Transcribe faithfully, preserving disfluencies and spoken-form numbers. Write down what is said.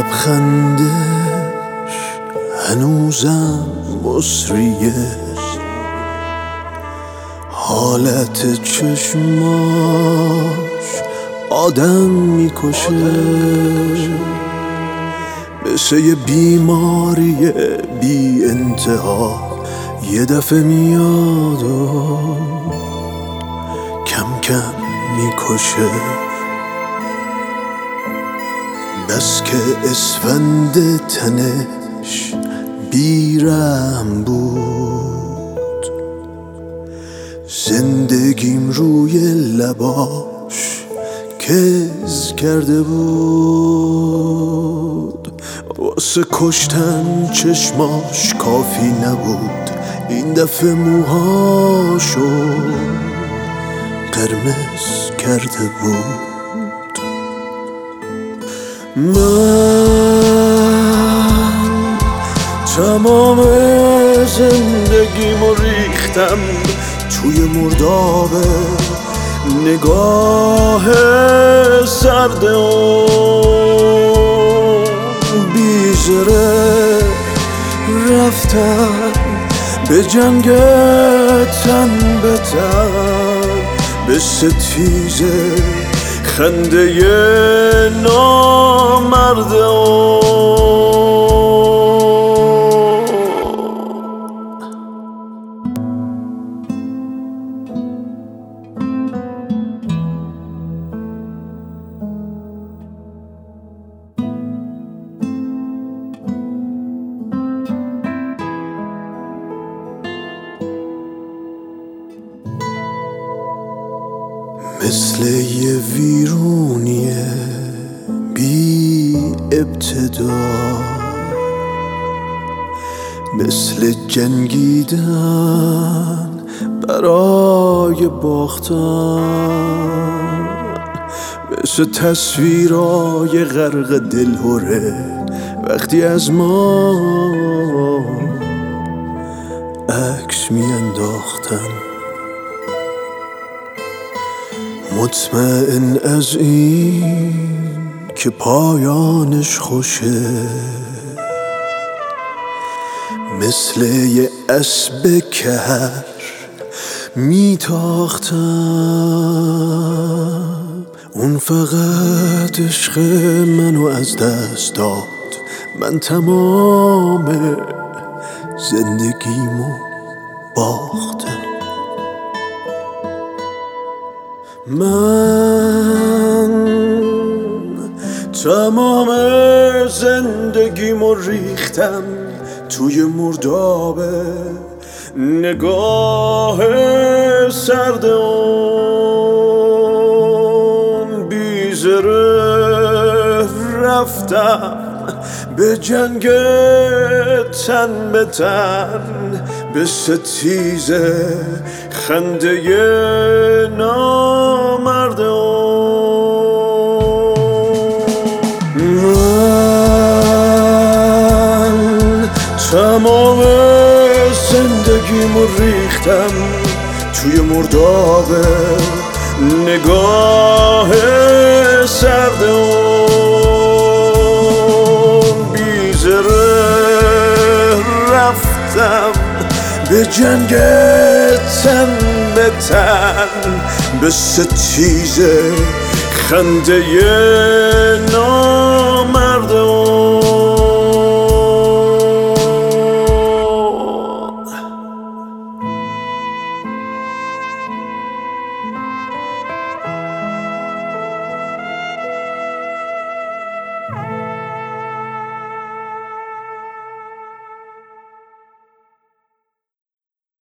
لبخندش هنوزم مصریه، حالت چشماش آدم میکشه، مثل یه بیماری بی انتها یه دفعه میاد و کم کم میکشه. بس که اسفند تنش بیرم بود، زندگیم روی لباش کز کرده بود. واسه کشتن چشماش کافی نبود، این دفعه موهاشو قرمز کرده بود. من تمام زندگیمو ریختم توی مرداب نگاه سرد اون، بیزره رفتم به جنگ تن به تن، به ستیزه خنده نامرد مثل یه ویرونیه بی ابتدا، مثل جنگیدن برای باختن، مثل تصویرای غرق دلهوره وقتی از ما عکس میانداختن. مطمئن از این که پایانش خوشه، مثل یه اسب کهر میتاختم. اون فقط عشق منو از دست داد، من تمام زندگیمو باختم. من تمام زندگیمو ریختم توی مرداب نگاه سرد اون، بیزره رفتم به جنگ تن به تن، به ستیزه خنده نامرد من تمام زندگیمو ریختم توی مرداب نگاه سرد اون، بیزره رفتم به جنگ تن به تن، به ستیزه خنده نامرد